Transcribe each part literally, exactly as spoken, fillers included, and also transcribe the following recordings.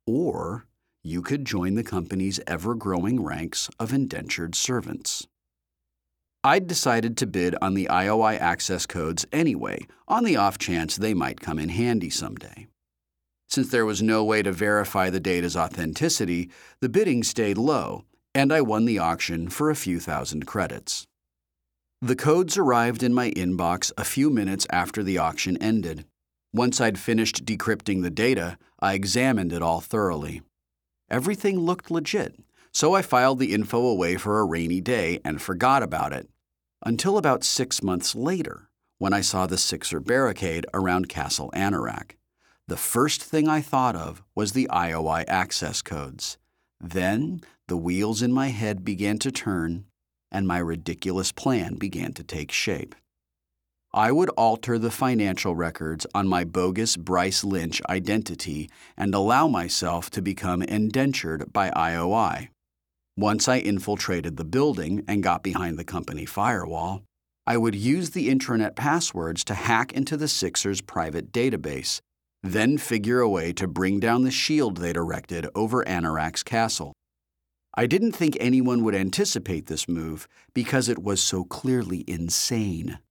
or you could join the company's ever-growing ranks of indentured servants. I'd decided to bid on the I O I access codes anyway, on the off chance they might come in handy someday. Since there was no way to verify the data's authenticity, the bidding stayed low, and I won the auction for a few thousand credits. The codes arrived in my inbox a few minutes after the auction ended. Once I'd finished decrypting the data, I examined it all thoroughly. Everything looked legit, so I filed the info away for a rainy day and forgot about it, until about six months later, when I saw the Sixer barricade around Castle Anorak. The first thing I thought of was the I O I access codes. Then the wheels in my head began to turn, and my ridiculous plan began to take shape. I would alter the financial records on my bogus Bryce Lynch identity and allow myself to become indentured by I O I. Once I infiltrated the building and got behind the company firewall, I would use the intranet passwords to hack into the Sixers' private database, then figure a way to bring down the shield they'd erected over Anorak's castle. I didn't think anyone would anticipate this move because it was so clearly insane.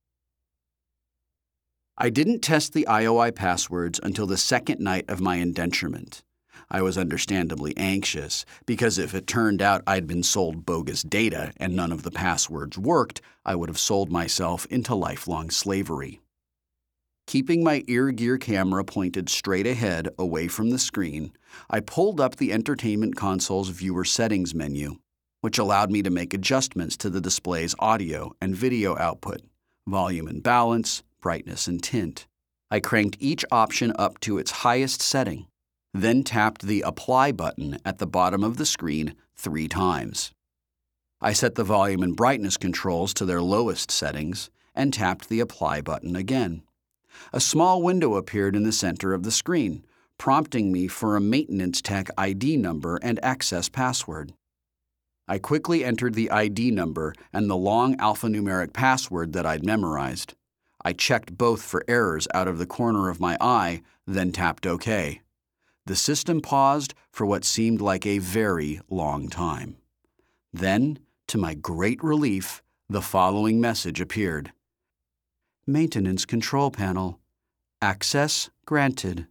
I didn't test the I O I passwords until the second night of my indenturement. I was understandably anxious, because if it turned out I'd been sold bogus data and none of the passwords worked, I would have sold myself into lifelong slavery. Keeping my ear gear camera pointed straight ahead, away from the screen, I pulled up the entertainment console's viewer settings menu, which allowed me to make adjustments to the display's audio and video output, volume and balance, brightness and tint. I cranked each option up to its highest setting, then tapped the Apply button at the bottom of the screen three times. I set the volume and brightness controls to their lowest settings and tapped the Apply button again. A small window appeared in the center of the screen, prompting me for a maintenance tech I D number and access password. I quickly entered the I D number and the long alphanumeric password that I'd memorized. I checked both for errors out of the corner of my eye, then tapped OK. The system paused for what seemed like a very long time. Then, to my great relief, the following message appeared. Maintenance control panel. Access granted.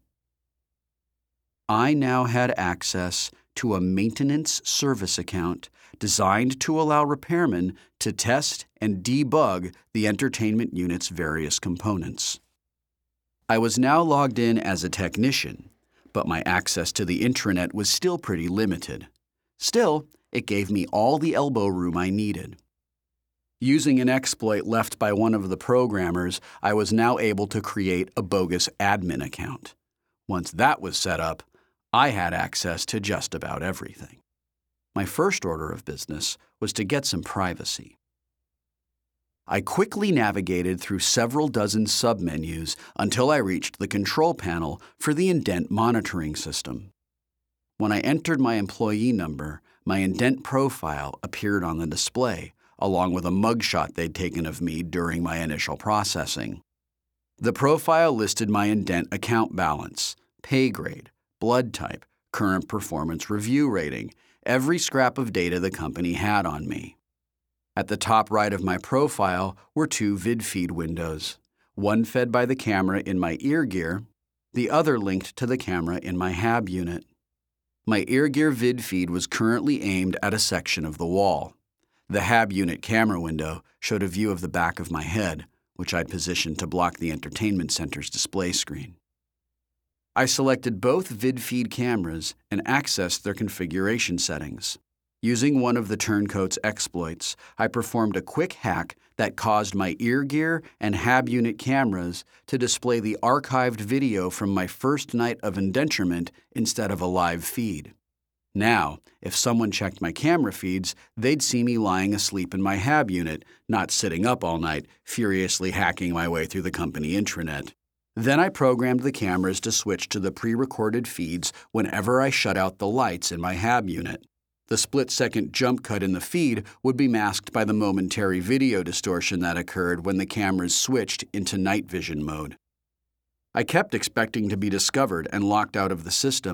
I now had access to a maintenance service account designed to allow repairmen to test and debug the entertainment unit's various components. I was now logged in as a technician, but my access to the intranet was still pretty limited. Still, it gave me all the elbow room I needed. Using an exploit left by one of the programmers, I was now able to create a bogus admin account. Once that was set up, I had access to just about everything. My first order of business was to get some privacy. I quickly navigated through several dozen submenus until I reached the control panel for the indent monitoring system. When I entered my employee number, my indent profile appeared on the display, along with a mugshot they'd taken of me during my initial processing. The profile listed my indent account balance, pay grade, blood type, current performance review rating, every scrap of data the company had on me. At the top right of my profile were two vidfeed windows, one fed by the camera in my ear gear, the other linked to the camera in my hab unit. My ear gear vidfeed was currently aimed at a section of the wall. The hab unit camera window showed a view of the back of my head, which I'd positioned to block the entertainment center's display screen. I selected both vidfeed cameras and accessed their configuration settings. Using one of the turncoat's exploits, I performed a quick hack that caused my ear gear and hab unit cameras to display the archived video from my first night of indenturement instead of a live feed. Now, if someone checked my camera feeds, they'd see me lying asleep in my hab unit, not sitting up all night, furiously hacking my way through the company intranet. Then I programmed the cameras to switch to the pre-recorded feeds whenever I shut out the lights in my hab unit. The split-second jump cut in the feed would be masked by the momentary video distortion that occurred when the cameras switched into night vision mode. I kept expecting to be discovered and locked out of the system,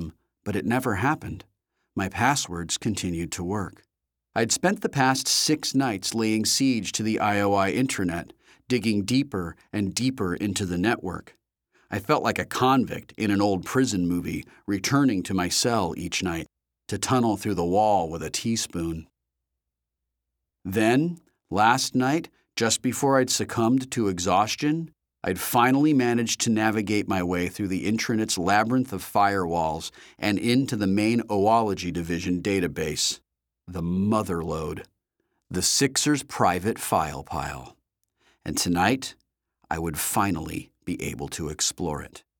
But it never happened. My passwords continued to work. I'd spent the past six nights laying siege to the I O I intranet, digging deeper and deeper into the network. I felt like a convict in an old prison movie, returning to my cell each night to tunnel through the wall with a teaspoon. Then, last night, just before I'd succumbed to exhaustion, I'd finally managed to navigate my way through the intranet's labyrinth of firewalls and into the main Oology Division database, the motherlode, the Sixers' private file pile. And tonight, I would finally be able to explore it.